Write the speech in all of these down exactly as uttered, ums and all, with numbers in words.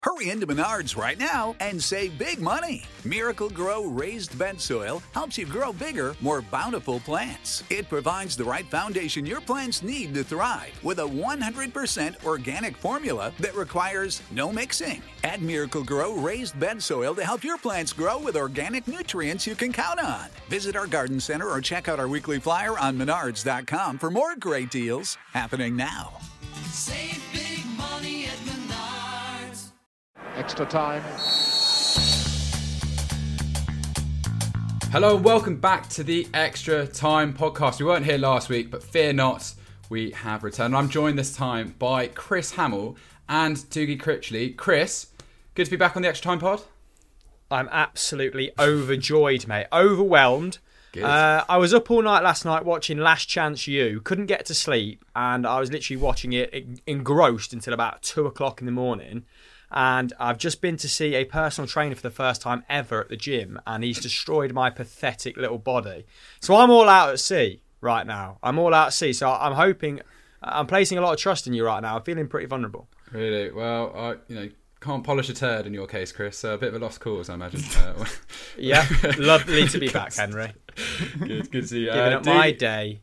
Hurry into Menards right now and save big money. Miracle Grow raised bed soil helps you grow bigger, more bountiful plants. It provides the right foundation your plants need to thrive with a one hundred percent organic formula that requires no mixing. Add Miracle Grow raised bed soil to help your plants grow with organic nutrients you can count on. Visit our garden center or check out our weekly flyer on menards dot com for more great deals happening now. Save big money at Menards. Extra time. Hello and welcome back to the Extra Time podcast. We weren't here last week, but fear not, we have returned. I'm joined this time by Chris Hamill and Dougie Critchley. Chris, good to be back on the Extra Time pod. I'm absolutely overjoyed, mate. Overwhelmed. Good. Uh, I was up all night last night watching Last Chance U. Couldn't get to sleep, and I was literally watching it engrossed until about two o'clock in the morning. And I've just been to see a personal trainer for the first time ever at the gym, and he's destroyed my pathetic little body. So I'm all out at sea right now. I'm all out at sea. So I'm hoping, I'm placing a lot of trust in you right now. I'm feeling pretty vulnerable. Really? Well, I, you know, can't polish a turd in your case, Chris. So a bit of a lost cause, I imagine. Uh, yeah, lovely to be back, Henry. Good, good to see you. Giving uh, up my day.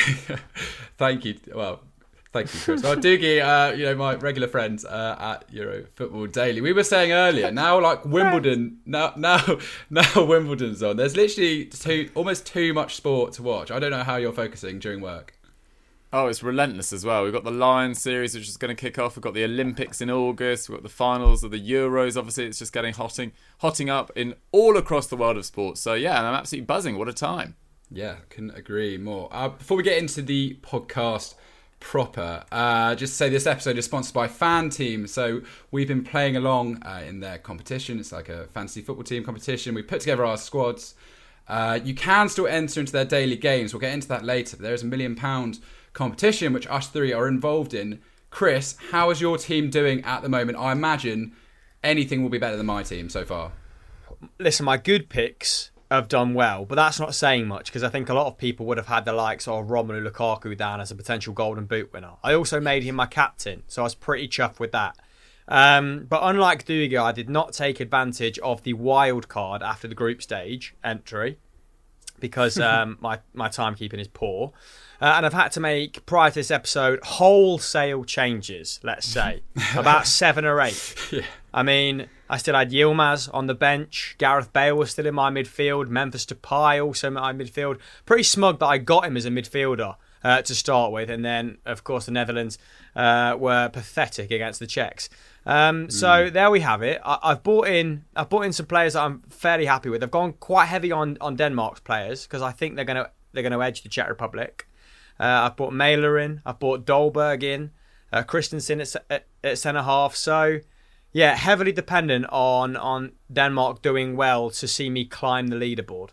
Thank you. Well, thank you, Chris. Well, Dougie, uh, you know, my regular friend uh, at Euro Football Daily. We were saying earlier, now like Wimbledon, now now now Wimbledon's on. There's literally too, almost too much sport to watch. I don't know how you're focusing during work. Oh, it's relentless as well. We've got the Lions series, which is going to kick off. We've got the Olympics in August. We've got the finals of the Euros. Obviously, it's just getting hotting, hotting up in all across the world of sports. So, yeah, I'm absolutely buzzing. What a time. Yeah, couldn't agree more. Uh, before we get into the podcast proper, uh, just to say this episode is sponsored by Fan Team. So we've been playing along uh, in their competition. It's like a fantasy football team competition. We put together our squads. Uh, you can still enter into their daily games. We'll get into that later. But there is a million pound competition which us three are involved in. Chris, how is your team doing at the moment? I imagine anything will be better than my team so far. Listen, my good picks have done well, but that's not saying much because I think a lot of people would have had the likes of Romelu Lukaku down as a potential Golden Boot winner. I also made him my captain, so I was pretty chuffed with that. Um, but unlike Dougie, I did not take advantage of the wild card after the group stage entry because um, my, my timekeeping is poor. Uh, and I've had to make, prior to this episode, wholesale changes, let's say. About seven or eight. Yeah. I mean, I still had Yilmaz on the bench. Gareth Bale was still in my midfield. Memphis Depay also in my midfield. Pretty smug that I got him as a midfielder uh, to start with. And then, of course, the Netherlands uh, were pathetic against the Czechs. Um, so mm. there we have it. I, I've bought in I've bought in some players that I'm fairly happy with. I've gone quite heavy on, on Denmark's players because I think they're going to they're going to edge the Czech Republic. Uh, I've bought Mailer in. I've bought Dolberg in. Uh, Christensen at, at, at centre-half. So, yeah, heavily dependent on, on Denmark doing well to see me climb the leaderboard.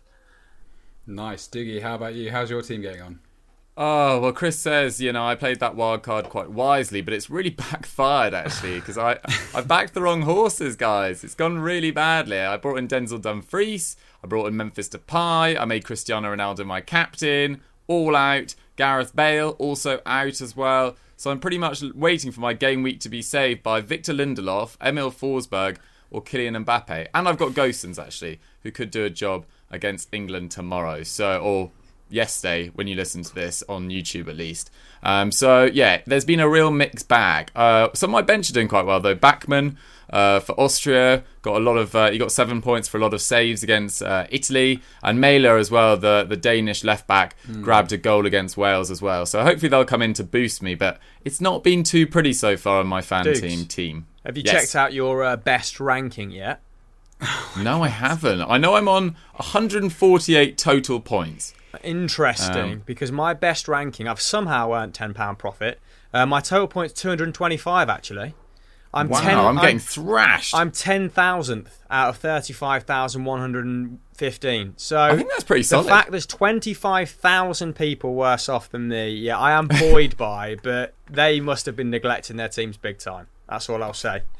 Nice. Dougie, how about you? How's your team getting on? Oh, well, Chris says, you know, I played that wild card quite wisely, but it's really backfired, actually, because I, I backed the wrong horses, guys. It's gone really badly. I brought in Denzel Dumfries. I brought in Memphis Depay. I made Cristiano Ronaldo my captain. All out. Gareth Bale also out as well. So I'm pretty much waiting for my game week to be saved by Victor Lindelof, Emil Forsberg or Kylian Mbappe. And I've got Gosens, actually, who could do a job against England tomorrow. So, or yesterday, when you listen to this, on YouTube at least. Um, so, yeah, there's been a real mixed bag. Uh, some of my bench are doing quite well, though. Bachmann uh, for Austria, got a lot of, uh, he got seven points for a lot of saves against uh, Italy. And Mailer as well, the, the Danish left-back, mm. grabbed a goal against Wales as well. So hopefully they'll come in to boost me. But it's not been too pretty so far on my fan Dukes, team team. Have you yes. checked out your uh, best ranking yet? No, I haven't. I know I'm on one hundred forty-eight total points. Interesting, um, because my best ranking, I've somehow earned ten pounds profit. Uh, my total points two hundred twenty-five, actually. I'm wow, ten, I'm getting I'm, thrashed. I'm ten thousandth out of thirty-five thousand one hundred fifteen. So I think that's pretty solid. The fact there's twenty-five thousand people worse off than me, yeah, I am buoyed by, but they must have been neglecting their teams big time. That's all I'll say.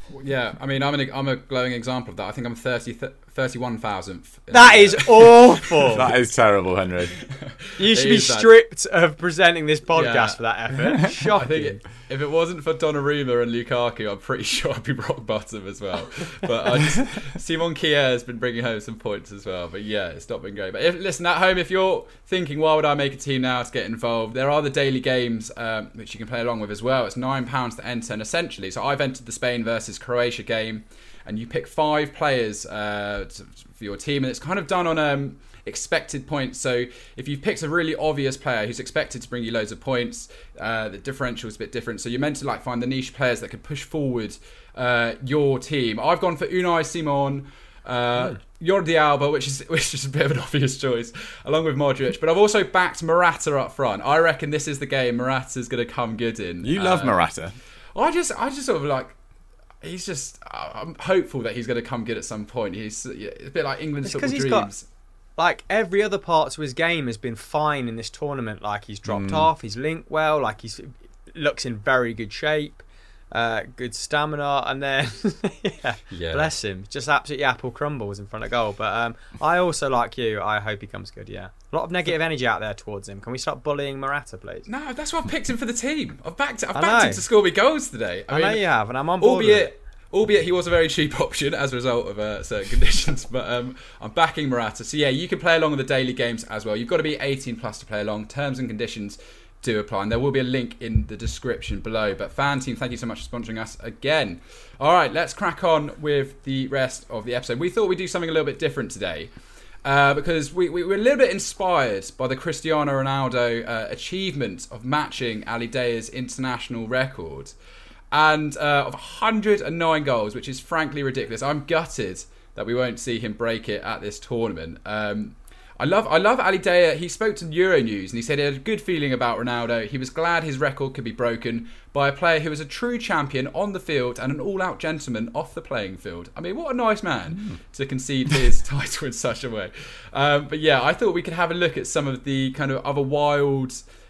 Yeah, I mean, I'm an, I'm a glowing example of that. I think I'm thirty, thirty-one thousandth. That is awful. That is terrible, Henry. You should It be is bad. stripped of presenting this podcast Yeah. for that effort. I Shocking. think it, if it wasn't for Donnarumma and Lukaku, I'm pretty sure I'd be rock bottom as well. But I just, Simon Kjær has been bringing home some points as well. But yeah, it's not been great. But if, listen, at home, if you're thinking, why would I make a team now to get involved? There are the daily games um, which you can play along with as well. It's nine pounds to enter, and essentially, so I've entered the Spain versus Croatia game, and you pick five players uh, to, for your team, and it's kind of done on um, expected points. So if you've picked a really obvious player who's expected to bring you loads of points, uh, the differential is a bit different. So you're meant to like find the niche players that can push forward uh, your team. I've gone for Unai Simon, uh, Jordi Alba, which is which is a bit of an obvious choice, along with Modric. But I've also backed Morata up front. I reckon this is the game Morata's going to come good in. You love Uh, Morata. I just, I just sort of like. He's just. I'm hopeful that he's going to come good at some point. He's yeah, a bit like England's It's football 'cause he's dreams. got- Like, every other part to his game has been fine in this tournament. Like, he's dropped off, he's linked well, like, he looks in very good shape, uh, good stamina, and then, yeah, Yeah. bless him. Just absolutely apple crumbles in front of goal. But um, I also, like you, I hope he comes good, yeah. A lot of negative energy out there towards him. Can we stop bullying Morata, please? No, that's why I picked him for the team. I've backed it. I've I backed know. him to score me goals today. I, I mean, know you have, and I'm on board with it. albeit, albeit he was a very cheap option as a result of uh, certain conditions. But um, I'm backing Morata. So yeah, you can play along with the daily games as well. You've got to be eighteen plus to play along. Terms and conditions do apply, and there will be a link in the description below. But Fan Team, thank you so much for sponsoring us again. All right, let's crack on with the rest of the episode. We thought we'd do something a little bit different today. Uh, because we, we were a little bit inspired by the Cristiano Ronaldo uh, achievement of matching Ali Daya's international record, and uh, of one hundred nine goals, which is frankly ridiculous. I'm gutted that we won't see him break it at this tournament. Um, I love I love Ali Daya. He spoke to Euronews and he said he had a good feeling about Ronaldo. He was glad his record could be broken by a player who was a true champion on the field and an all-out gentleman off the playing field. I mean, what a nice man mm. to concede his title in such a way. Um, but yeah, I thought we could have a look at some of the kind of other wild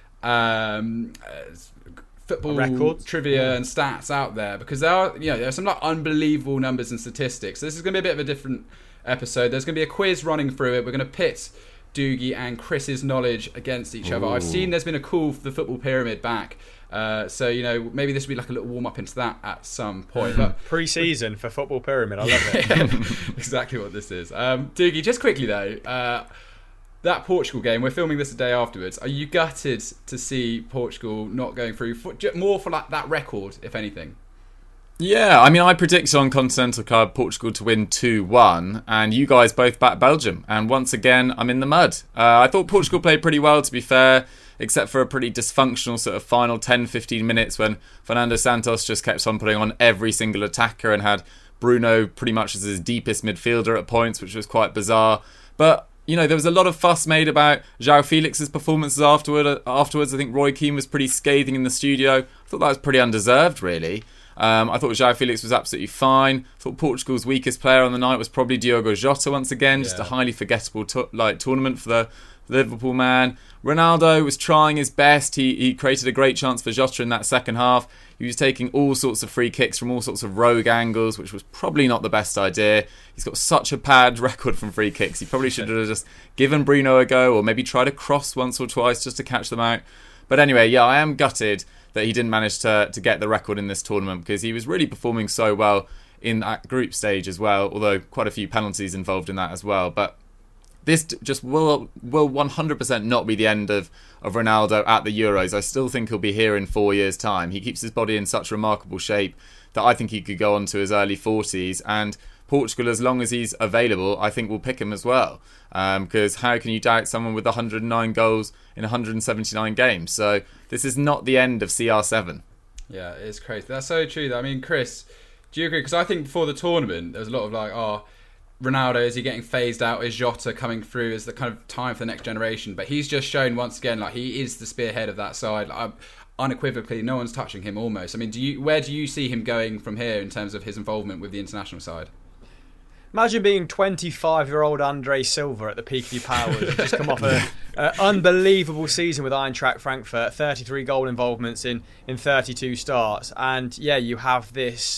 um, uh, football Records. trivia yeah. and stats out there, because there are, you know, there are some like unbelievable numbers and statistics. So this is going to be a bit of a different episode. There's going to be a quiz running through it. We're going to pit Doogie and Chris's knowledge against each other. Ooh. I've seen there's been a call for the football pyramid back. Uh, so, you know, maybe this will be like a little warm up into that at some point. But Pre-season for Football Pyramid. I love it. exactly what this is. Um, Doogie, just quickly though, uh, that Portugal game, we're filming this a day afterwards. Are you gutted to see Portugal not going through? For, more for like that record, if anything? Yeah, I mean, I predicted on Continental Club Portugal to win two one, and you guys both backed Belgium. And once again, I'm in the mud. Uh, I thought Portugal played pretty well, to be fair, except for a pretty dysfunctional sort of final ten fifteen minutes when Fernando Santos just kept on putting on every single attacker and had Bruno pretty much as his deepest midfielder at points, which was quite bizarre. But, you know, there was a lot of fuss made about João Felix's performances afterward. Afterwards, I think Roy Keane was pretty scathing in the studio. I thought that was pretty undeserved, really. Um, I thought João Felix was absolutely fine. I thought Portugal's weakest player on the night was probably Diogo Jota once again. Just Yeah. a highly forgettable to- like tournament for the Liverpool man. Ronaldo was trying his best. He he created a great chance for Jota in that second half. He was taking all sorts of free kicks from all sorts of rogue angles, which was probably not the best idea. He's got such a bad record from free kicks. He probably should have just given Bruno a go, or maybe tried a cross once or twice just to catch them out. But anyway, yeah, I am gutted that he didn't manage to to get the record in this tournament, because he was really performing so well in that group stage as well, although quite a few penalties involved in that as well. But this just will will one hundred percent not be the end of, of Ronaldo at the Euros. I still think he'll be here in four years' time. He keeps his body in such remarkable shape that I think he could go on to his early forties, and Portugal, as long as he's available, I think will pick him as well. Because um, how can you doubt someone with one hundred nine goals in one hundred seventy-nine games? So this is not the end of C R seven. Yeah, it's crazy. That's so true, though. I mean, Chris, do you agree? Because I think before the tournament, there was a lot of like, oh, Ronaldo, is he getting phased out? Is Jota coming through as the kind of time for the next generation? But he's just shown once again, like, he is the spearhead of that side. Like, unequivocally, no one's touching him almost. I mean, do you? Where do you see him going from here in terms of his involvement with the international side? Imagine being twenty-five-year-old Andre Silva at the peak of your powers. You've just come off an unbelievable season with Eintracht Frankfurt, thirty-three goal involvements in, in thirty-two starts. And, yeah, you have this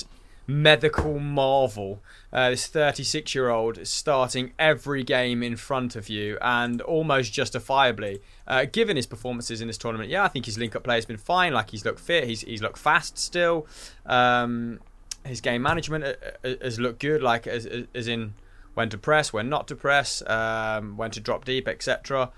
medical marvel. Uh, this thirty-six-year-old is starting every game in front of you, and almost justifiably, uh, given his performances in this tournament. Yeah, I think his link-up play has been fine. Like, he's looked fit, he's he's looked fast still. Um, his game management has looked good, like as as in when to press, when not to press, um, when to drop deep, et cetera.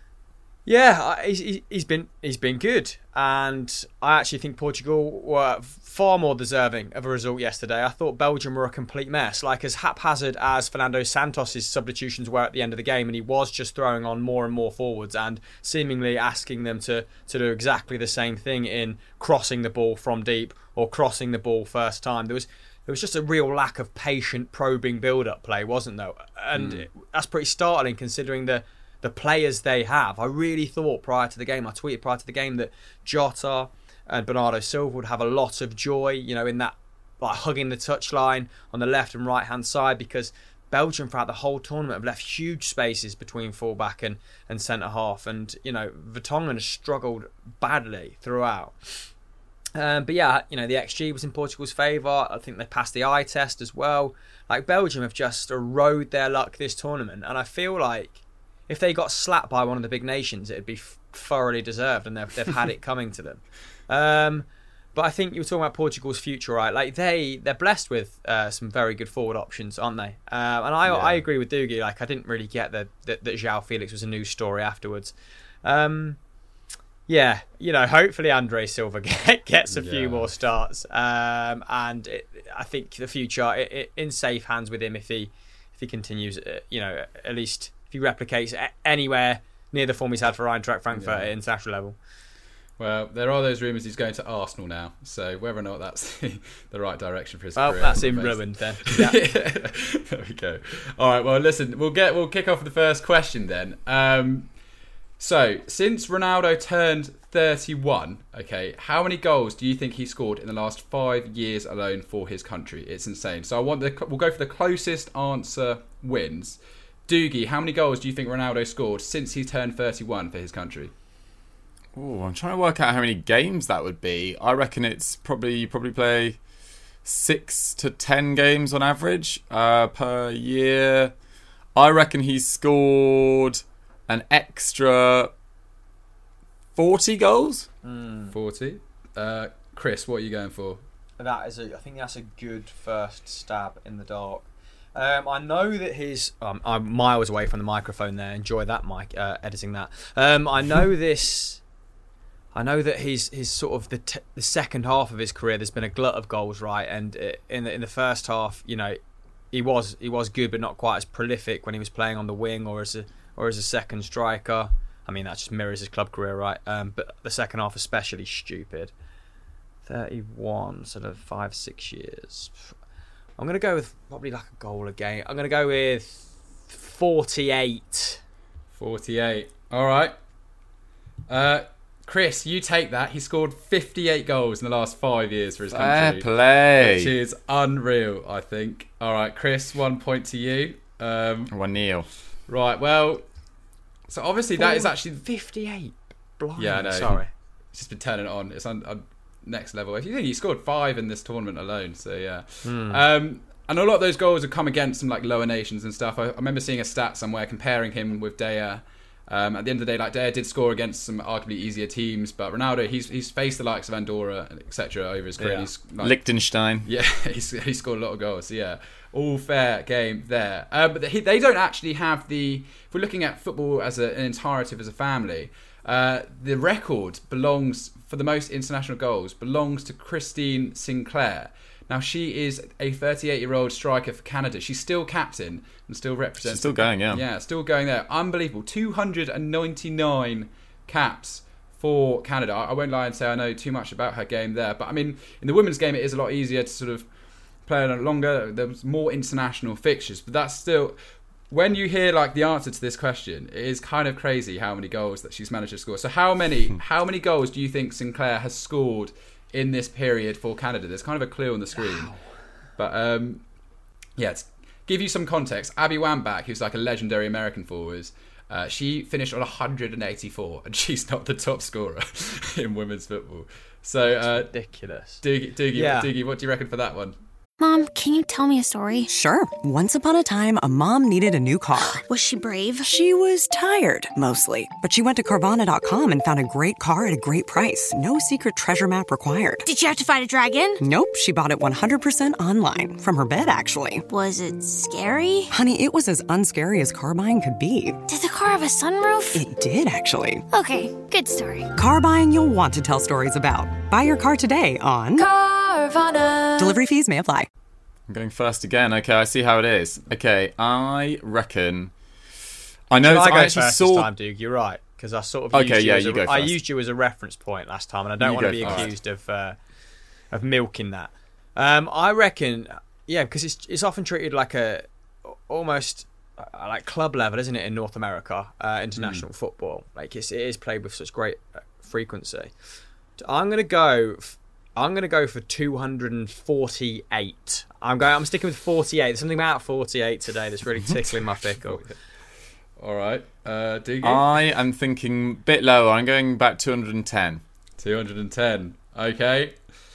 Yeah, he's he's been he's been good, and I actually think Portugal were far more deserving of a result yesterday. I thought Belgium were a complete mess, like as haphazard as Fernando Santos' substitutions were at the end of the game, and he was just throwing on more and more forwards and seemingly asking them to to do exactly the same thing in crossing the ball from deep or crossing the ball first time. There was there was just a real lack of patient, probing build-up play, wasn't there? And mm. that's pretty startling considering the. the players they have. I really thought prior to the game, I tweeted prior to the game that Jota and Bernardo Silva would have a lot of joy, you know, in that, like, hugging the touchline on the left and right hand side, because Belgium throughout the whole tournament have left huge spaces between fullback and, and centre half, and, you know, Vertonghen has struggled badly throughout. Um, but yeah, you know, the X G was in Portugal's favour. I think they passed the eye test as well. Like, Belgium have just rode their luck this tournament, and I feel like if they got slapped by one of the big nations, it'd be f- thoroughly deserved, and they've, they've had it coming to them. Um, but I think you were talking about Portugal's future, right? Like, they, they're blessed with uh, some very good forward options, aren't they? Uh, and I yeah. I agree with Doogie. Like, I didn't really get the, that, that João Felix was a news story afterwards. Um, yeah, you know, hopefully Andre Silva get, gets a yeah. few more starts. Um, and it, I think the future, it, it, in safe hands with him if he, if he continues, uh, you know, at least... if he replicates anywhere near the form he's had for Eintracht Frankfurt yeah. at international level. Well, there are those rumours he's going to Arsenal now, so whether or not that's the right direction for his well, career. Well, that's him ruined then. Yeah. There we go. All right, well, listen, we'll get we'll kick off with the first question then. Um, so, since Ronaldo turned thirty-one, okay, how many goals do you think he scored in the last five years alone for his country? It's insane. So I want the we'll go for the closest answer wins. Doogie, how many goals do you think Ronaldo scored since he turned thirty-one for his country? Oh, I'm trying to work out how many games that would be. I reckon it's probably you probably play six to ten games on average uh, per year. I reckon he's scored an extra forty goals. Mm. forty. Uh, Chris, what are you going for? That is a. I think that's a good first stab in the dark. Um, I know that his... Um, I'm miles away from the microphone there. Enjoy that, Mike, uh, editing that. Um, I know this... I know that his his sort of the t- the second half of his career, there's been a glut of goals, right? And in the, in the first half, you know, he was he was good, but not quite as prolific when he was playing on the wing or as a or as a second striker. I mean, that just mirrors his club career, right? Um, but the second half especially stupid. thirty-one, sort of five, six years. I'm going to go with probably like a goal a game. I'm going to go with forty-eight. forty-eight. All right. Uh, Chris, you take that. He scored fifty-eight goals in the last five years for his country. Fair play. Which is unreal, I think. All right, Chris, one point to you. Um, one nil. Right, well, so obviously that is actually... fifty-eight. Blimey. Yeah, I know. Sorry. He's just been turning it on. It's on... on next level. If you think he scored five in this tournament alone, so yeah. Mm. Um, and a lot of those goals have come against some like lower nations and stuff. I, I remember seeing a stat somewhere comparing him with Dea. Um, at the end of the day, like Dea did score against some arguably easier teams, but Ronaldo, he's he's faced the likes of Andorra, et cetera, over his career. Yeah. He's, like, Liechtenstein. Yeah, he's he scored a lot of goals. So yeah, all fair game there. Uh, but he, they don't actually have the. If we're looking at football as a, an entirety as a family. Uh, the record belongs, for the most international goals, belongs to Christine Sinclair. Now, she is a thirty-eight-year-old striker for Canada. She's still captain and still represents... She's still going, yeah. Yeah, still going there. Unbelievable. two hundred ninety-nine caps for Canada. I, I won't lie and say I know too much about her game there. But, I mean, in the women's game, it is a lot easier to sort of play a lot longer. There's more international fixtures. But that's still... When you hear like the answer to this question, it is kind of crazy how many goals that she's managed to score. So how many how many goals do you think Sinclair has scored in this period for Canada? There's kind of a clue on the screen. Wow. But um, yeah, to give you some context, Abby Wambach, who's like a legendary American forward, uh, she finished on one hundred eighty-four, and she's not the top scorer in women's football. So uh, ridiculous. Doogie, Doogie, yeah. Doogie, what do you reckon for that one? Mom, can you tell me a story? Sure. Once upon a time, a mom needed a new car. Was she brave? She was tired, mostly. But she went to Carvana dot com and found a great car at a great price. No secret treasure map required. Did you have to fight a dragon? Nope, she bought it one hundred percent online. From her bed, actually. Was it scary? Honey, it was as unscary as car buying could be. Did the car have a sunroof? It did, actually. Okay, good story. Car buying you'll want to tell stories about. Buy your car today on Carvana. Delivery fees may apply. I'm going first again. Okay, I see how it is. Okay, I reckon. I know. Should I I go actually first saw. this time, Duke? You're right, because I sort of Okay, used you yeah, as a, you go I first. used you as a reference point last time, and I don't You want to go be first. accused of uh, of milking that. Um, I reckon, yeah, because it's it's often treated like a almost uh, like club level, isn't it, in North America, uh, international football? Like it's, it is played with such great uh, frequency. I'm gonna go. F- I'm gonna go for two hundred forty-eight. I'm going. I'm sticking with forty-eight. There's something about forty-eight today that's really tickling my pickle. All right, uh, Doogie? I am thinking a bit lower. I'm going back two hundred ten. two hundred ten. Okay.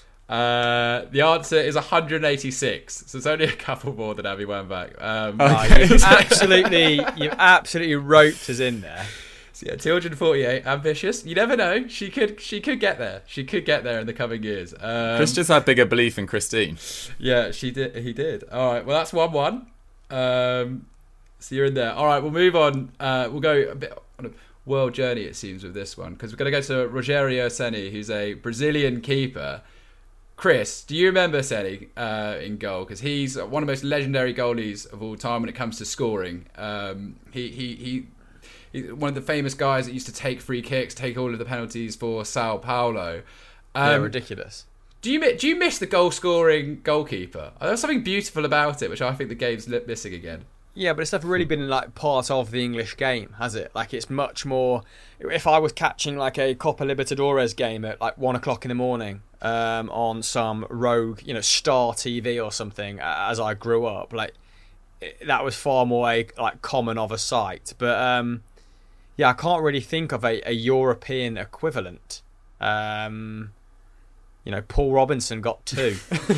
Uh, the answer is one hundred eighty-six. So it's only a couple more than Abby went back. Um, Oh, you've absolutely, you've absolutely roped us in there. So yeah, two hundred forty-eight. Ambitious. You never know. She could. She could get there. She could get there in the coming years. Um, Chris just had bigger belief in Christine. Yeah, she did. He did. All right. Well, that's one one. Um, so you're in there. All right. We'll move on. Uh, we'll go a bit on a world journey, it seems, with this one, because we're going to go to Rogério Ceni, who's a Brazilian keeper. Chris, do you remember Ceni uh, in goal? Because he's one of the most legendary goalies of all time when it comes to scoring. Um, he he he. He's one of the famous guys that used to take free kicks, take all of the penalties for Sao Paulo. Um, Yeah, ridiculous. Do you mi- do you miss the goal scoring goalkeeper? There's something beautiful about it, which I think the game's li- missing again. Yeah, but it's never really been like part of the English game, has it? Like it's much more. If I was catching like a Copa Libertadores game at like one o'clock in the morning um, on some rogue, you know, Star T V or something, uh, as I grew up, like it, that was far more a, like common of a sight. But um, yeah, I can't really think of a, a European equivalent. Um, you know, Paul Robinson got two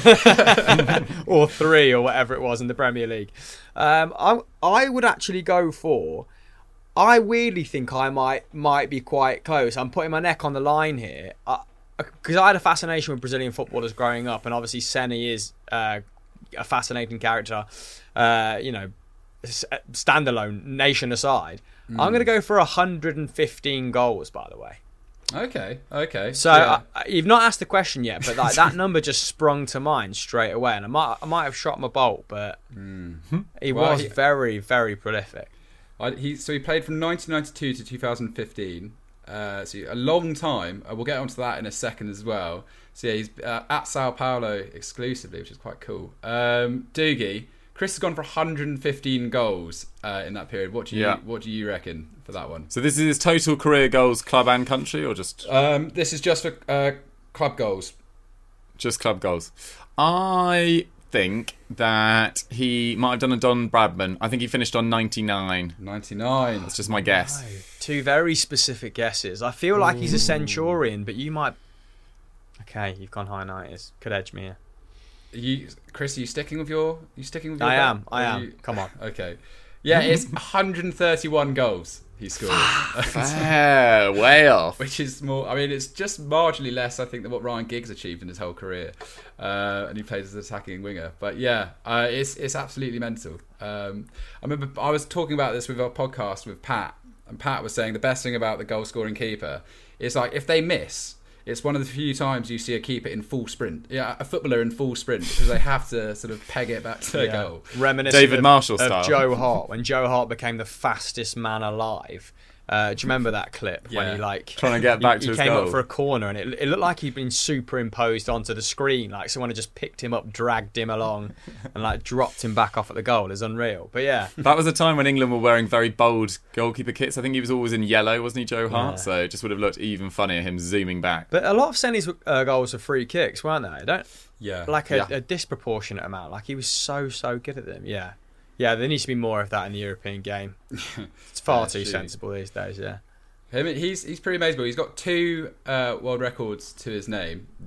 or three or whatever it was in the Premier League. Um, I I would actually go for. I weirdly think I might might be quite close. I'm putting my neck on the line here because I, I had a fascination with Brazilian footballers growing up, and obviously Ceni is uh, a fascinating character. Uh, you know, standalone, nation aside. Mm. I'm going to go for one hundred fifteen goals, by the way. Okay, okay. So yeah. I, you've not asked the question yet, but like that number just sprung to mind straight away, and I might I might have shot my bolt, but mm. he well, was he, very very prolific. I, he so he played from nineteen ninety-two to two thousand fifteen, uh, so a long time. Uh, we'll get onto that in a second as well. So yeah, he's uh, at Sao Paulo exclusively, which is quite cool. Um, Doogie, Chris has gone for one hundred fifteen goals uh, in that period. What do you yeah. What do you reckon for that one? So this is his total career goals, club and country, or just? Um, this is just for uh, club goals. Just club goals. I think that he might have done a Don Bradman. I think he finished on ninety-nine. ninety-nine. That's just my guess. No, two very specific guesses. I feel like he's a centurion, but you might. Okay, you've gone high nineties. Could edge me here. Are you, Chris, are you sticking with your? Are you sticking with your? I bet? am. I Or am. You, Come on. Okay. Yeah, it's one hundred thirty-one goals he scored. Yeah, way off. Which is more. I mean, it's just marginally less, I think, than what Ryan Giggs achieved in his whole career, uh, and he plays as an attacking winger. But yeah, uh, it's it's absolutely mental. Um, I remember I was talking about this with our podcast with Pat, and Pat was saying the best thing about the goal scoring keeper is like if they miss. It's one of the few times you see a keeper in full sprint. Yeah, a footballer in full sprint because they have to sort of peg it back to their Yeah. goal. Reminiscent David of, Marshall of style. Joe Hart when Joe Hart became the fastest man alive. Uh, do you remember that clip Yeah. when he like Trying to get back he, to he his came goal. up for a corner and it, it looked like he'd been superimposed onto the screen, like someone had just picked him up, dragged him along, and like dropped him back off at the goal. It's unreal. But yeah, That was a time when England were wearing very bold goalkeeper kits. I think he was always in yellow, wasn't he, Joe Hart? Yeah. So it just would have looked even funnier, him zooming back. but a lot of Ceni's uh, goals were free kicks, weren't they? Don't Yeah, like a, Yeah. a disproportionate amount. Like he was so so good at them. Yeah, yeah. There needs to be more of that in the European game. It's far Yeah, too true. sensible these days. Yeah. Him, he's he's pretty amazing. He's got two uh, world records to his name. The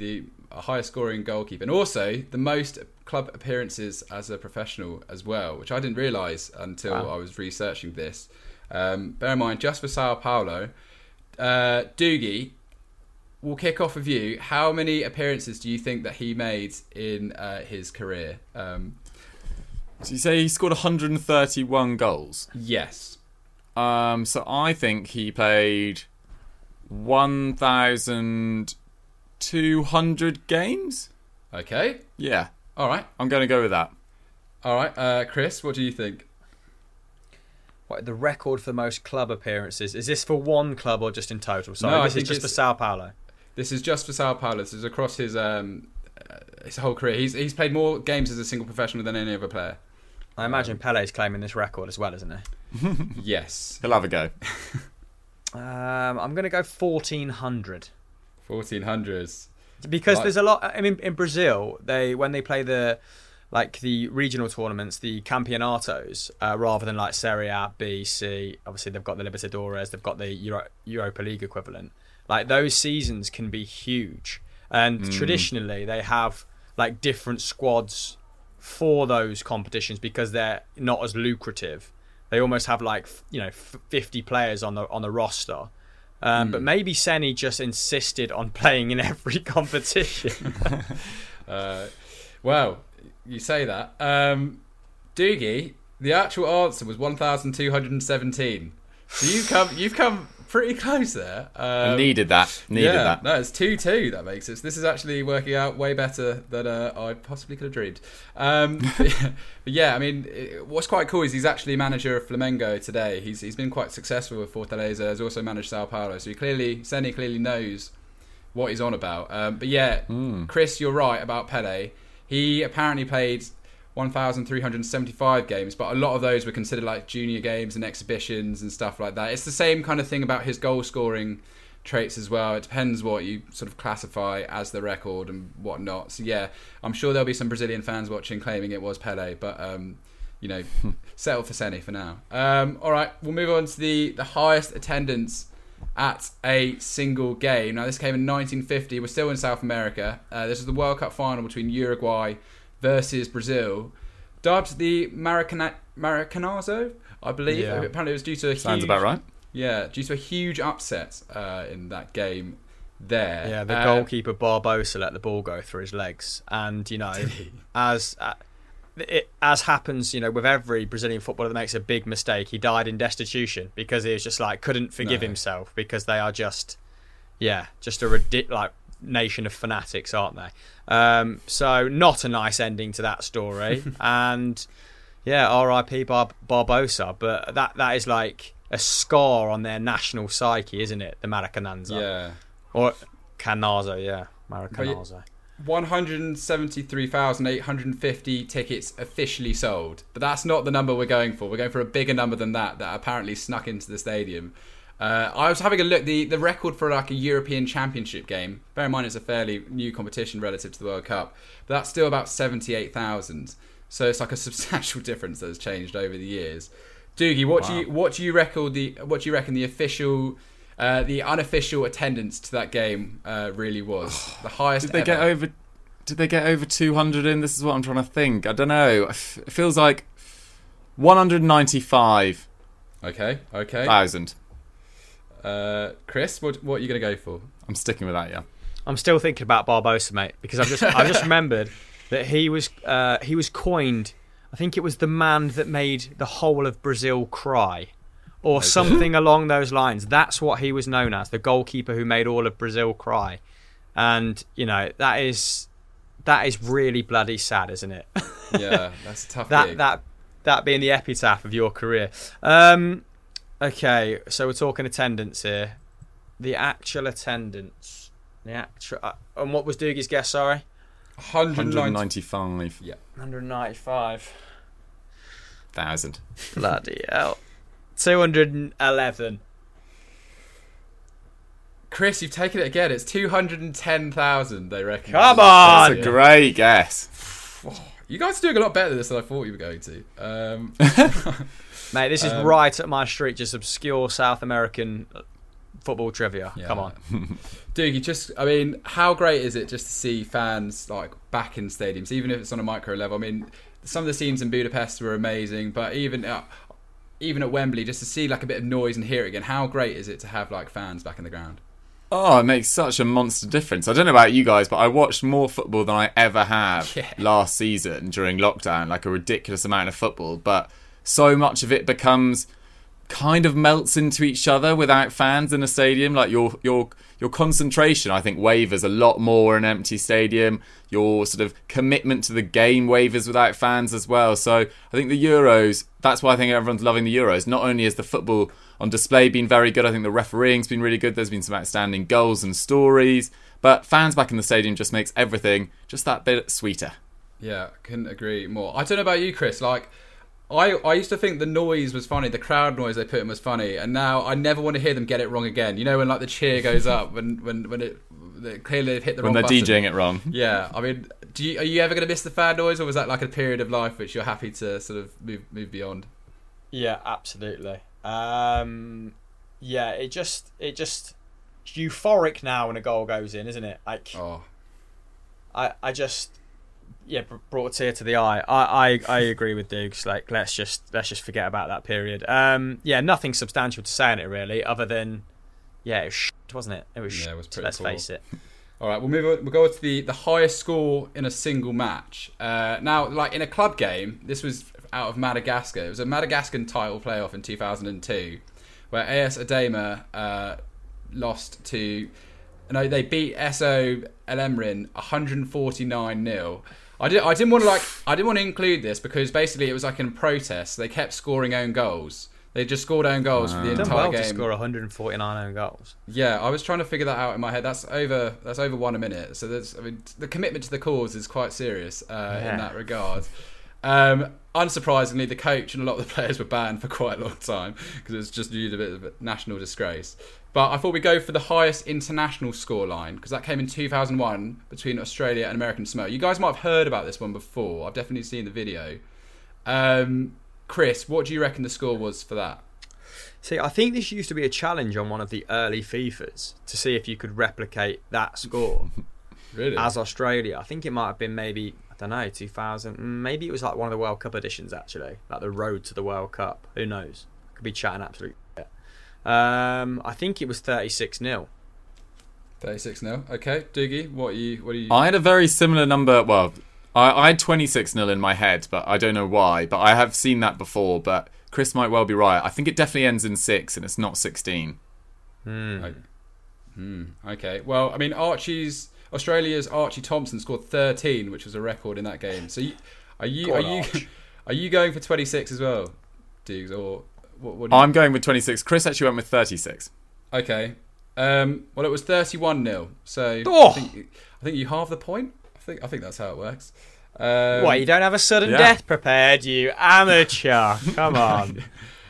a higher scoring goalkeeper, and also the most club appearances as a professional as well, which I didn't realise until Wow. I was researching this. Um, bear in mind, just for Sao Paulo, uh, Doogie, we'll kick off with you. How many appearances do you think that he made in uh, his career? Um, So you say he scored one hundred thirty-one goals. yes. Um, so I think he played one thousand two hundred games. Okay. Yeah, All right. I'm going to go with that. All right. Uh, Chris, what do you think? What, the record for the most club appearances, is this for one club or just in total? Sorry, No, I this is think just for it's- Sao Paulo. This is just for Sao Paulo. This is across his um, uh, his whole career. He's he's played more games as a single professional than any other player. I imagine Pele's claiming this record as well, isn't he? Yes. He'll have a go. Um, I'm going to go fourteen hundred. fourteen hundreds. Because Right. there's a lot. I mean, in Brazil, they when they play the like the regional tournaments, the campeonatos, uh, rather than like Serie A, B, C. Obviously, they've got the Libertadores, they've got the Euro- Europa League equivalent. Like those seasons can be huge, and traditionally they have like different squads for those competitions because they're not as lucrative. They almost have like f- you know f- fifty players on the on the roster. Um, But maybe Senny just insisted on playing in every competition. Uh, well, you say that. Um, Doogie, the actual answer was one thousand two hundred seventeen. So you've come, you've come pretty close there. Um, I needed that. Needed yeah, that. No, it's two two. That makes it. So this is actually working out way better than uh, I possibly could have dreamed. Um, but, but yeah, I mean, it, what's quite cool is he's actually manager of Flamengo today. He's he's been quite successful with Fortaleza. He's also managed Sao Paulo. So he clearly, Senny clearly knows what he's on about. Um, but yeah, Chris, you're right about Pele. He apparently played one thousand three hundred seventy-five games, but a lot of those were considered like junior games and exhibitions and stuff like that. It's the same kind of thing about his goal scoring traits as well. It depends what you sort of classify as the record and whatnot. So yeah, I'm sure there'll be some Brazilian fans watching claiming it was Pele, but um, you know, settle for Senny for now. Um, all right, we'll move on to the, the highest attendance at a single game. Now this came in nineteen fifty. We're still in South America. Uh, this was the World Cup final between Uruguay versus Brazil, dubbed the Maracana- Maracanazo, I believe. Yeah. Apparently it was due to a Sounds huge, about right. Yeah, due to a huge upset uh, in that game there. Yeah, the Uh, goalkeeper Barbosa let the ball go through his legs, and you know, as uh, it as happens, you know, with every Brazilian footballer that makes a big mistake, he died in destitution because he was just like couldn't forgive No. himself because they are just, yeah, just a ridiculous like nation of fanatics, aren't they? Um, so not a nice ending to that story, and yeah, R I P Bar- Barbosa, but that that is like a scar on their national psyche, isn't it? The Maracanã. Yeah. Or Canazo, yeah. Maracanazo. one hundred seventy-three thousand eight hundred fifty tickets officially sold. But that's not the number we're going for. We're going for a bigger number than that that apparently snuck into the stadium. Uh, I was having a look. The, the record for like a European Championship game, bear in mind it's a fairly new competition relative to the World Cup, but that's still about seventy-eight thousand. So it's like a substantial difference that has changed over the years. Doogie, what Wow. do you what do you reckon the what do you reckon the official uh, the unofficial attendance to that game uh, really was? The highest Did they ever. get over? Did they get over two hundred in? This is what I'm trying to think. I don't know. It feels like one hundred ninety-five Okay, okay. thousand. Uh, Chris, what what are you going to go for? I'm sticking with that. Yeah. I'm still thinking about Barbosa, mate, because I've just I just remembered that he was uh, he was coined. I think it was the man that made the whole of Brazil cry, or something along those lines. That's what he was known as, the goalkeeper who made all of Brazil cry. And you know that is that is really bloody sad, isn't it? Yeah, that's a tough that gig. that that being the epitaph of your career. Um, okay, so we're talking attendance here. The actual attendance, the actual, uh, and what was Doogie's guess? Sorry, one hundred one hundred ninety ninety-five Yeah. one hundred ninety-five. thousand. Bloody hell, two hundred eleven. Chris, you've taken it again. It's two hundred ten thousand, they reckon. Come on! That's a great guess. You guys are doing a lot better than this than I thought you were going to. Um, Mate, this is Um, right up my street. Just obscure South American football trivia. Yeah. Come on. Doogie, just, I mean, how great is it just to see fans like back in stadiums, even if it's on a micro level? I mean, some of the scenes in Budapest were amazing, but even uh, even at Wembley, just to see like a bit of noise and hear it again, how great is it to have like fans back in the ground? Oh, it makes such a monster difference. I don't know about you guys, but I watched more football than I ever have Yeah. last season during lockdown, like a ridiculous amount of football. But so much of it becomes kind of melts into each other without fans in a stadium. Like your your your concentration, I think, wavers a lot more in an empty stadium. Your sort of commitment to the game wavers without fans as well. So I think the Euros, that's why I think everyone's loving the Euros. Not only is the football on display been very good, I think the refereeing's been really good. There's been some outstanding goals and stories. But fans back in the stadium just makes everything just that bit sweeter. Yeah, couldn't agree more. I don't know about you, Chris. Like, I, I used to think the noise was funny, the crowd noise they put in was funny, and now I never want to hear them get it wrong again. You know, when like the cheer goes up, when when when it they clearly they've hit the When wrong they're button. DJing it wrong. Yeah, I mean, do you, are you ever going to miss the fan noise, or was that like a period of life which you're happy to sort of move move beyond? Yeah, absolutely. Um, yeah, it just it just it's euphoric now when a goal goes in, isn't it? Like, Oh, I I just yeah br- brought a tear to the eye. I, I, I agree with Dukes. Like, let's just let's just forget about that period. Um, yeah, nothing substantial to say in it really, other than yeah, it was shit, wasn't it? It was Yeah, shit, it was pretty let's poor. face it. all right. We'll move. On, we'll go to the the highest score in a single match. Uh, now, like in a club game, this was out of Madagascar. It was a Madagascar title playoff in two thousand two, where A S Adema uh, lost to. No, they beat S O Elemrin one forty-nine nil. I did. I didn't want to like. I didn't want to include this because basically it was like in protest. They kept scoring own goals. They just scored own goals for the Done entire well game. to score one forty-nine own goals. Yeah, I was trying to figure that out in my head. That's over. That's over one a minute. So there's. I mean, the commitment to the cause is quite serious uh, Yeah. in that regard. Um, unsurprisingly, the coach and a lot of the players were banned for quite a long time because it was just viewed a bit of a national disgrace. But I thought we'd go for the highest international scoreline because that came in two thousand one between Australia and American Samoa. You guys might have heard about this one before. I've definitely seen the video. Um, Chris, what do you reckon the score was for that? See, I think this used to be a challenge on one of the early FIFAs to see if you could replicate that score Really? as Australia. I think it might have been maybe, I don't know, two thousand. Maybe it was like one of the World Cup editions, actually. Like the road to the World Cup. Who knows? Could be chatting absolute shit. Um, I think it was thirty-six nil. thirty-six nil. Okay, Doogie, what are you? What are you? I had a very similar number. Well, I, I had twenty-six nil in my head, but I don't know why. But I have seen that before. But Chris might well be right. I think it definitely ends in six, and it's not sixteen. Okay. Hmm. Okay. Well, I mean, Archie's Australia's Archie Thompson scored thirteen, which was a record in that game. So, you, are you Go are on, you Arch. are you going for twenty-six as well, Dukes, or what? what do you, I'm going with twenty-six. Chris actually went with thirty-six. okay. Um, well, it was thirty-one nil. So Oh. I think I think you halve the point. I think I think that's how it works. Um, What, you don't have a sudden yeah. death prepared, you amateur? Come on.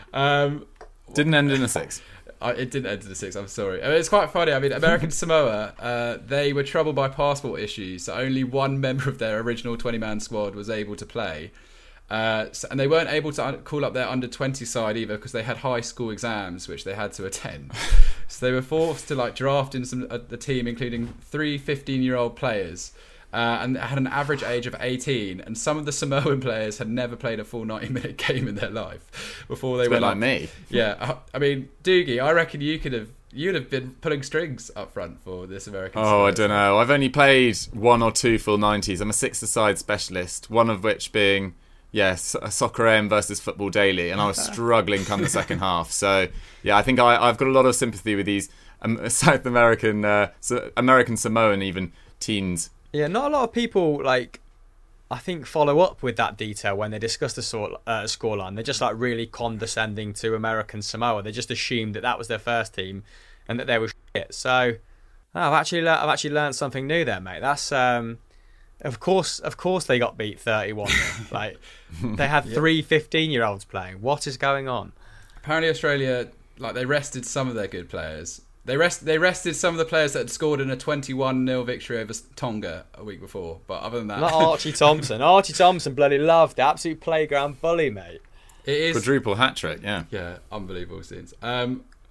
Um, Didn't end in a six. I, it didn't enter the six. I'm sorry. I mean, it's quite funny. I mean, American Samoa, uh, they were troubled by passport issues, so only one member of their original twenty-man squad was able to play, uh, so, and they weren't able to un- call up their under twenty side either because they had high school exams which they had to attend. So they were forced to like draft in some uh, the team, including three fifteen-year-old players. Uh, and had an average age of eighteen, and some of the Samoan players had never played a full ninety-minute game in their life before they It's a bit went like up. me. Yeah, I- I mean, Doogie, I reckon you could have you'd have been pulling strings up front for this American. Oh, I side. don't know. I've only played one or two full nineties. I'm a six-a-side specialist, one of which being, yes, yeah, Soccer A M versus Football Daily, and I was struggling come the second half. So, yeah, I think I, I've got a lot of sympathy with these um, South American, uh, so American Samoan even teens. Yeah, not a lot of people, like, I think, follow up with that detail when they discuss the sort, uh, scoreline. They're just, like, really condescending to American Samoa. They just assumed that that was their first team and that they were shit. So, oh, I've actually le- I've actually learned something new there, mate. That's, um, of course, of course they got beat thirty-one. Like, they had three fifteen-year-olds playing. What is going on? Apparently, Australia, like, they rested some of their good players. They rest. They rested some of the players that had scored in a twenty-one nil victory over Tonga a week before. But other than that, Not Archie Thompson. Archie Thompson bloody loved it. Absolute playground bully, mate. it is Quadruple hat trick, yeah. yeah, unbelievable scenes. Um,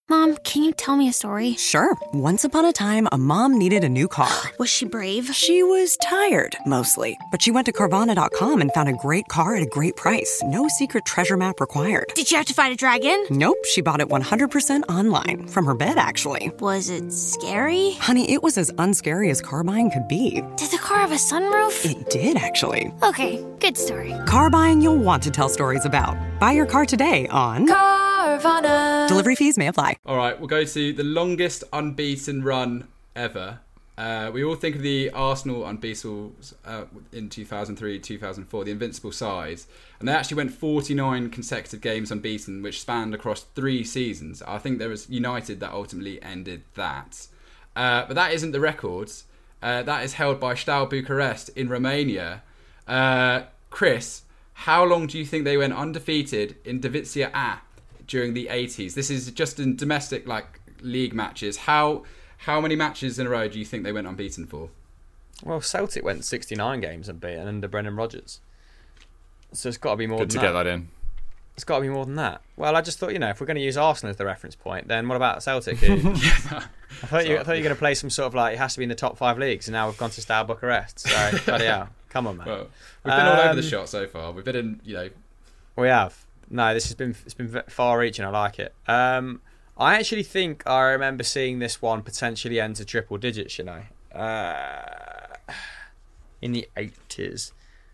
Mom, can you tell me a story? Sure. Once upon a time, a mom needed a new car. Was she brave? She was tired, mostly. But she went to Carvana dot com and found a great car at a great price. No secret treasure map required. Did you have to fight a dragon? Nope, she bought it one hundred percent online. From her bed, actually. Was it scary? Honey, it was as unscary as car buying could be. Did the car have a sunroof? It did, actually. Okay, good story. Car buying you'll want to tell stories about. Buy your car today on Carvana. Delivery fees may apply. All right, we'll go to the longest unbeaten run ever. Uh, we all think of the Arsenal unbeatables uh, in two thousand three, two thousand four, the invincible side. And they actually went forty-nine consecutive games unbeaten, which spanned across three seasons. I think there was United that ultimately ended that. Uh, but that isn't the record. Uh, that is held by Steaua Bucharest in Romania. Uh, Chris, how long do you think they went undefeated in Divizia A during the eighties? This is just in domestic like league matches. How how many matches in a row do you think they went unbeaten for? Well, Celtic went sixty-nine games unbeaten under Brendan Rodgers. So it's got to be more Good than to that. get that in. It's got to be more than that. Well, I just thought, you know, if we're going to use Arsenal as the reference point, then what about Celtic? Who, I thought you, I thought you were going to play some sort of like, it has to be in the top five leagues, and now we've gone to Steaua Bucharest. So, bloody hell. Come on, man. Well, we've been all over the Um, shot so far. We've been in, you know... We have. No, this has been it's been far-reaching. I like it. Um, I actually think I remember seeing this one potentially enter triple digits, you know, uh, in the eighties.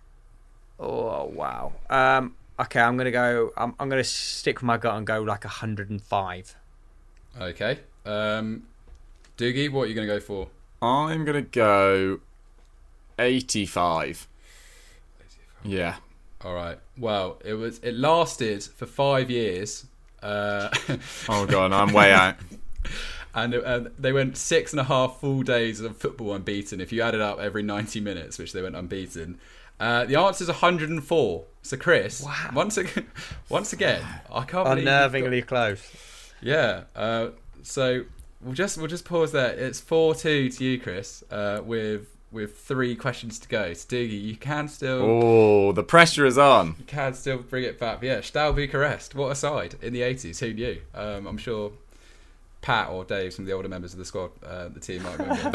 Oh, wow. Um, okay, I'm going to go... I'm, I'm going to stick with my gut and go like one hundred and five. Okay. Um, Doogie, what are you going to go for? I'm going to go eighty-five. Yeah. All right. Well, it was. It lasted for five years. Uh, Oh, God, I'm way out. and uh, they went six and a half full days of football unbeaten. If you added up every ninety minutes, which they went unbeaten, uh, the answer is one hundred and four. So, Chris, Wow. once again, once again, I can't believe you've got- Unnervingly close. Yeah. Uh, so we'll just we'll just pause there. It's four two to you, Chris, uh, with with three questions to go. So, Doogie, you can still. Oh, the pressure is on. You can still bring it back. But yeah, Steaua Bucharest, what a side in the eighties. Who knew? Um, I'm sure Pat or Dave, some of the older members of the squad, uh, the team might remember.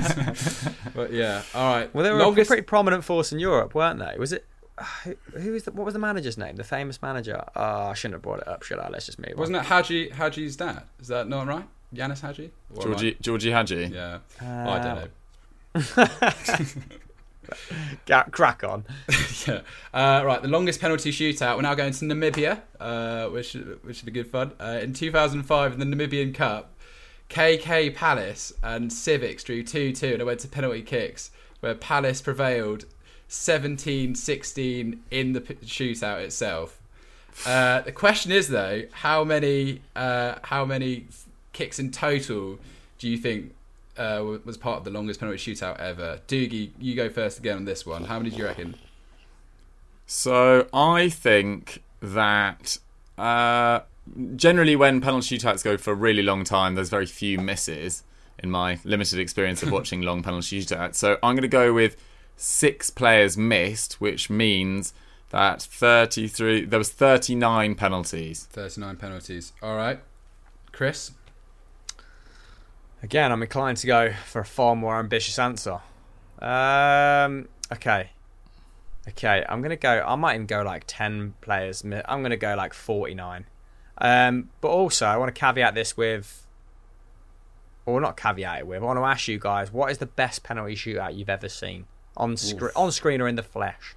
But yeah, all right. Well, they were Longest... a pretty prominent force in Europe, weren't they? Was it? Who, who was the, what was the manager's name? The famous manager? Oh, I shouldn't have brought it up, should I? Let's just move Wasn't on. it Haji Haji's dad? Is that not right? Yanis Haji? Or am I- Georgie, Georgie Hadji. Yeah. Uh, I don't know. Ga- crack on. Yeah. Uh, right, the longest penalty shootout. We're now going to Namibia, uh, which which should be good fun. Uh, in two thousand five, in the Namibian Cup, K K Palace and Civics drew two two, and it went to penalty kicks, where Palace prevailed seventeen sixteen in the p- shootout itself. Uh, the question is though, how many uh, how many f- kicks in total do you think uh, was part of the longest penalty shootout ever? Doogie, you go first again on this one. How many do you reckon? So I think that uh, generally when penalty shootouts go for a really long time, there's very few misses in my limited experience of watching long penalty shootouts. So I'm going to go with six players missed, which means that thirty-three. There was thirty-nine penalties. thirty-nine penalties. All right. Chris? Again, I'm inclined to go for a far more ambitious answer. Um, okay. Okay, I'm going to go... I might even go like ten players. mi- I'm going to go like forty-nine. Um, but also, I want to caveat this with... Or not caveat it with. I want to ask you guys, what is the best penalty shootout you've ever seen? On, scre- on screen or in the flesh?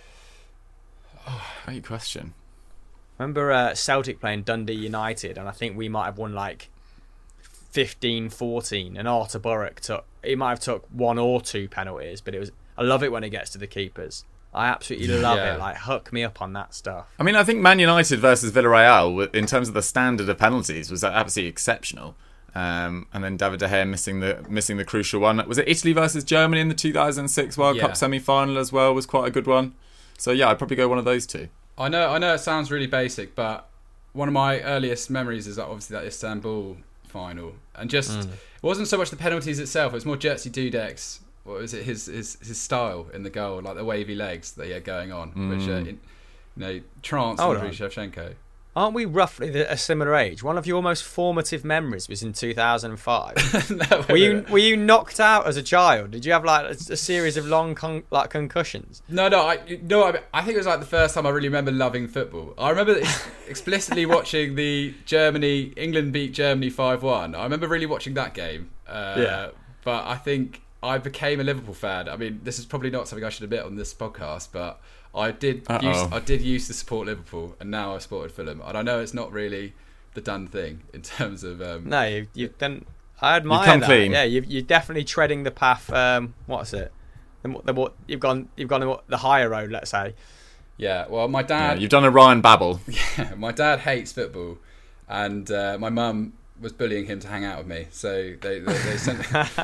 Great question. Remember uh, Celtic playing Dundee United, and I think we might have won like fifteen fourteen, and Artur Boruc took, he might have took one or two penalties, but it was, I love it when it gets to the keepers. I absolutely love Yeah. it. Like, hook me up on that stuff. I mean, I think Man United versus Villarreal, in terms of the standard of penalties, was absolutely exceptional. Um, and then David De Gea missing the missing the crucial one. Was it Italy versus Germany in the two thousand six World Yeah. Cup semi-final as well? Was quite a good one. So yeah, I'd probably go one of those two. I know I know it sounds really basic, but one of my earliest memories is that obviously that Istanbul final. And just, it wasn't so much the penalties itself, it was more Jerzy Dudek's, what was it, his, his his style in the goal, like the wavy legs that he had going on, which, uh, in, you know, tranced Hold Andriy on. Shevchenko. Aren't we roughly the, a similar age? One of your most formative memories was in two thousand five. No, were you were you knocked out as a child? Did you have like a, a series of long con- like concussions? No, no, I no. I, I think it was like the first time I really remember loving football. I remember explicitly watching the Germany England beat Germany five one. I remember really watching that game. Uh, Yeah. But I think I became a Liverpool fan. I mean, this is probably not something I should admit on this podcast, but I did Uh-oh. use, I did used to support Liverpool, and now I've supported Fulham. And I know it's not really the done thing in terms of. Um, No, you you've done. I admire You've come that. clean. Yeah, you you're definitely treading the path. Um, what's it? The, the, what you've gone you've gone the, the higher road, let's say. yeah. Well, my Yeah, dad. you've done a Ryan Babel. Yeah, my dad hates football, and uh, my mum was bullying him to hang out with me. So they they, they sent.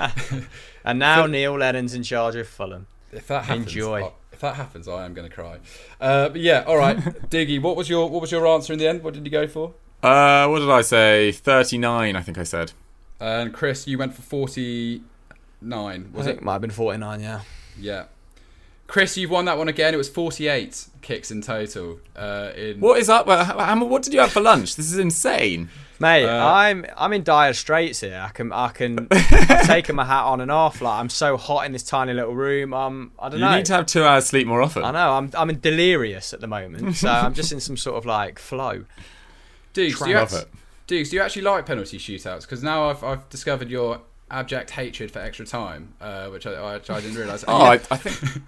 And now Neil Lennon's in charge of Fulham. If that happens, Enjoy. I- if that happens, I am going to cry. Uh, but yeah, all right, Diggy. What was your what was your answer in the end? What did you go for? Uh, what did I say? thirty-nine, I think I said. And Chris, you went for forty-nine. Was I it? think it might have been forty-nine. Yeah. Yeah. Chris, you've won that one again. It was forty-eight kicks in total. Uh, in What is up? Well, how- how- What did you have for lunch? This is insane. Mate, Uh, I'm I'm in dire straits here. I can I can I've taken my hat on and off. Like I'm so hot in this tiny little room. Um, I don't You know. need to have two hours sleep more often. I know. I'm I'm in delirious at the moment, so I'm just in some sort of like flow. Dukes, do you, Love act- it. Dukes, do you actually like penalty shootouts? Because now I've I've discovered your abject hatred for extra time, uh, which I, I, which I didn't realise. Oh, I, I think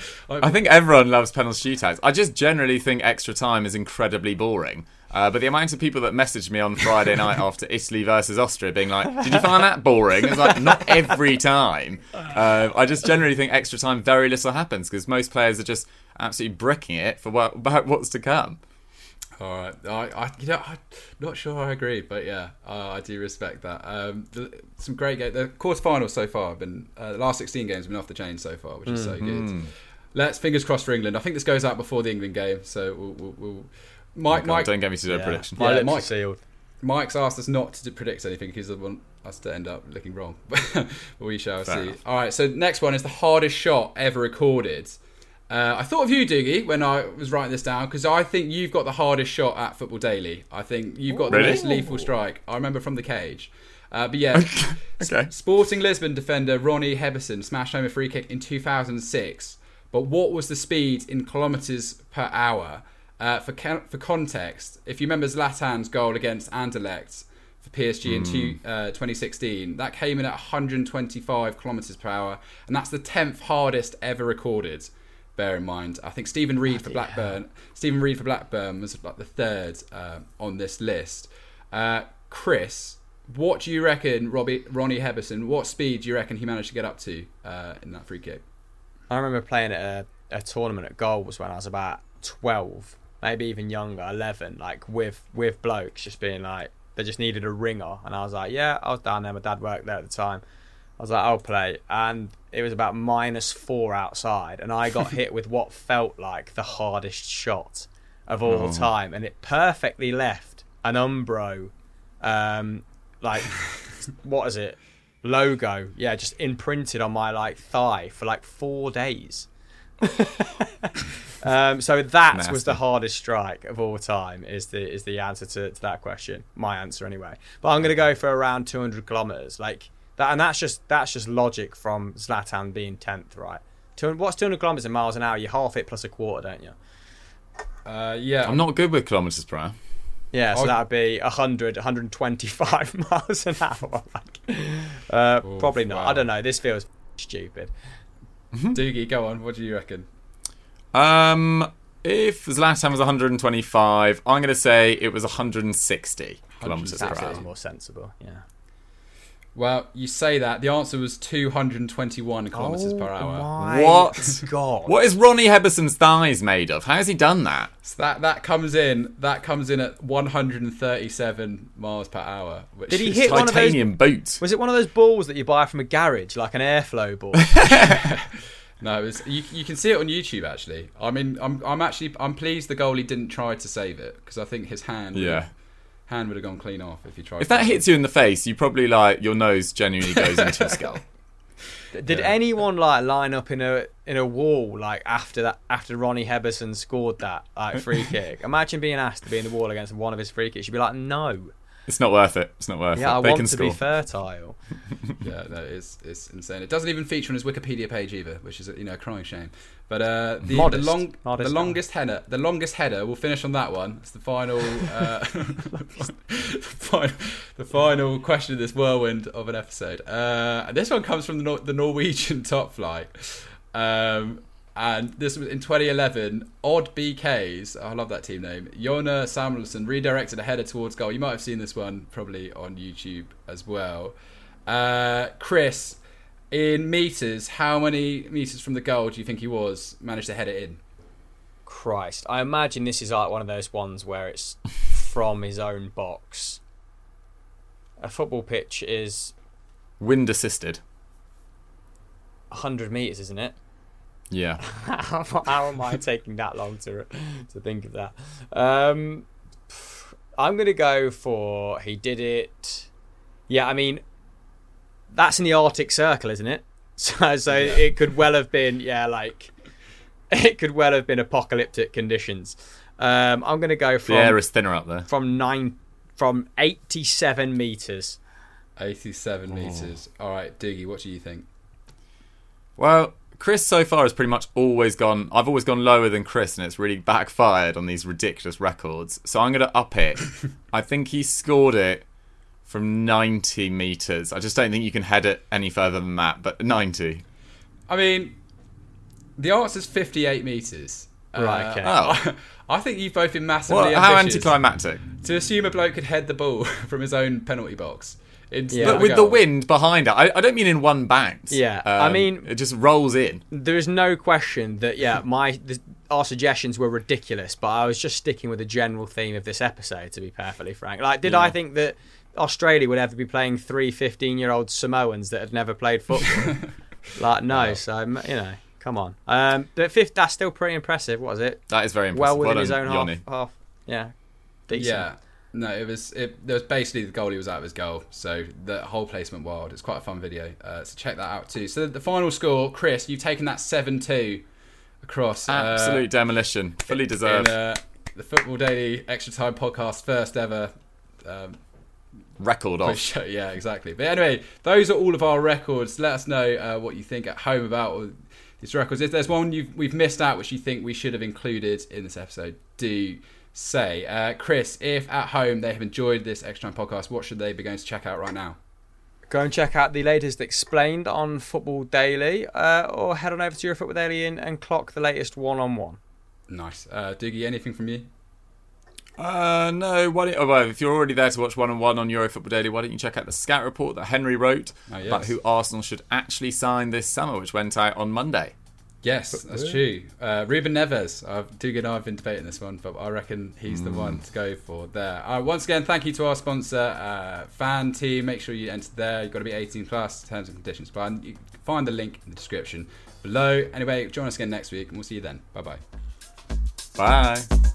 I think everyone loves penalty shootouts. I just generally think extra time is incredibly boring. Uh, but the amount of people that messaged me on Friday night after Italy versus Austria being like, did you find that boring? It's like, not every time. Uh, I just generally think extra time, very little happens because most players are just absolutely bricking it for what, about what's to come. All right, I, I, you know, I'm not sure I agree, but yeah, uh, I do respect that. Um, the, some great games. The quarterfinals so far have been uh, the last sixteen games have been off the chain so far, which is so good. Let's fingers crossed for England. I think this goes out before the England game, so we'll. we'll, we'll Mike, Oh God, Mike, don't get me to do a Yeah. prediction. My Yeah, lips Mike- are sealed. Mike's asked us not to predict anything because he want us to end up looking wrong. But we shall Fair see. enough. All right, so next one is the hardest shot ever recorded. Uh, I thought of you, Doogie, when I was writing this down because I think you've got the hardest shot at Football Daily. I think you've got the Really? most lethal strike. I remember from the cage. Uh, but yeah, Okay. Sporting Lisbon defender Ronnie Hebison smashed home a free kick in two thousand six. But what was the speed in kilometres per hour? Uh, for ca- for context, if you remember Zlatan's goal against Anderlecht for P S G in two, uh, twenty sixteen, that came in at one hundred twenty-five kilometres per hour, and that's the tenth hardest ever recorded. Bear in mind, I think Stephen Reid for Blackburn. Stephen Reid for Blackburn was like the third uh, on this list. Uh, Chris, what do you reckon, Robbie Ronnie Hebison? What speed do you reckon he managed to get up to uh, in that free kick? I remember playing at a, a tournament at Goals when I was about twelve, maybe even younger, eleven, like with with blokes just being like, they just needed a ringer. And I was like, yeah, I was down there. My dad worked there at the time. I was like, I'll play. And it was about minus four outside. And I got hit with what felt like the hardest shot of all Oh. time. And it perfectly left an Umbro, um, like, what is it? Logo. Yeah, just imprinted on my like thigh for like four days. um, so that Nasty. was the hardest strike of all time. Is the is the answer to, to that question? My answer anyway. But I'm gonna go for around two hundred kilometers, like that, and that's just that's just logic from Zlatan being tenth, right? Two, what's two hundred kilometers in miles an hour? You half it plus a quarter, don't you? Uh, yeah, I'm not good with kilometres per hour. Yeah, so I'll- that would be one hundred, one hundred twenty-five miles an hour. Like, uh, Oof, probably not. wow. I don't know. This feels stupid. Doogie, go on. What do you reckon? Um, if Zlatan was one hundred twenty-five, I'm going to say it was one hundred sixty kilometres per That feels hour. more sensible. Yeah. Well, you say that. The answer was two hundred twenty-one kilometres per hour. My What? God. What is Ronnie Hebison's thighs made of? How has he done that? So that that comes in. That comes in at one hundred thirty-seven miles per hour. Which Did he is hit one of those- Titanium boot. Was it one of those balls that you buy from a garage, like an airflow ball? No, it was, you, you can see it on YouTube. Actually, I mean, I'm I'm actually I'm pleased the goalie didn't try to save it because I think his hand would Yeah. have, hand would have gone clean off if he tried. If that to. hits you in the face, you probably like your nose genuinely goes into your skull. Did Yeah. anyone like line up in a in a wall like after that after Ronnie Heberson scored that like free kick? Imagine being asked to be in the wall against one of his free kicks. You'd be like, no. It's not worth it. It's not worth Yeah, it. I They want can to score. be fertile. Yeah, no, it's it's insane. It doesn't even feature on his Wikipedia page either, which is a, you know a crying shame. But uh, the, the Modest. long Modest the guy. longest header the longest header we'll finish on that one. It's the final uh, final the final question of this whirlwind of an episode. Uh, and this one comes from the Nor- the Norwegian top flight. Um, and this was in twenty eleven. Odd B Ks. I love that team name. Jona Samuelsson redirected a header towards goal. You might have seen this one probably on YouTube as well. Uh, Chris, in meters, how many meters from the goal do you think he was managed to head it in? Christ, I imagine this is like one of those ones where it's from his own box. A football pitch is Wind assisted. one hundred metres, isn't it? Yeah. how, how am I taking that long to to think of that? Um, I'm going to go for he did it. Yeah, I mean, that's in the Arctic Circle, isn't it? So, so Yeah. it could well have been, yeah, like, it could well have been apocalyptic conditions. Um, I'm going to go from The air is thinner up there. from nine from eighty-seven meters. eighty-seven meters. All right, Doogie, what do you think? Well, Chris so far has pretty much always gone... I've always gone lower than Chris, and it's really backfired on these ridiculous records. So I'm going to up it. I think he scored it from ninety metres. I just don't think you can head it any further than that, but ninety. I mean, the answer's fifty-eight meters. Right, Uh, okay. Oh. I think you've both been massively Well, how ambitious anticlimactic. to assume a bloke could head the ball from his own penalty box. Into Yeah. But the with the goal. wind behind it, I, I don't mean in one bounce. Yeah, I Um, mean- it just rolls in. There is no question that yeah, my the, our suggestions were ridiculous, but I was just sticking with the general theme of this episode. To be perfectly frank, like, did I think that Australia would ever be playing three fifteen-year-old Samoans that had never played football? Like, no. So you know, come on. Um, but fifth, that's still pretty impressive. What was it? That is very impressive. Well within Well his done, own Yoni. half, half. Yeah, decent. Yeah. No, it was it. There was basically the goalie was out of his goal, so the whole place went wild. It's quite a fun video, uh, so check that out too. So the final score, Chris, you've taken that seven two across. Absolute uh, demolition. Fully deserved. in uh, the Football Daily Extra Time podcast, first ever. Um, Record off. Show. Yeah, exactly. But anyway, those are all of our records. Let us know uh, what you think at home about all these records. If there's one you've, we've missed out which you think we should have included in this episode, do say. Uh, Chris, if at home they have enjoyed this Extra Time podcast, what should they be going to check out right now? Go and check out the latest explained on Football Daily, uh, or head on over to your Football Daily and, and clock the latest one-on-one. Nice. Uh, Doogie, anything from you? Uh, no. Why don't, oh, well, if you're already there to watch one on one on Euro Football Daily, why don't you check out the scout report that Henry wrote Oh, yes. about who Arsenal should actually sign this summer, which went out on Monday. Yes, that's true. Uh, Ruben Neves. Uh, Doogie and I have been debating this one, but I reckon he's the one to go for there. Uh, once again, thank you to our sponsor, uh, Fan Team. Make sure you enter there. You've got to be eighteen plus. Terms and conditions apply. And you can find the link in the description below. Anyway, join us again next week, and we'll see you then. Bye bye. Bye.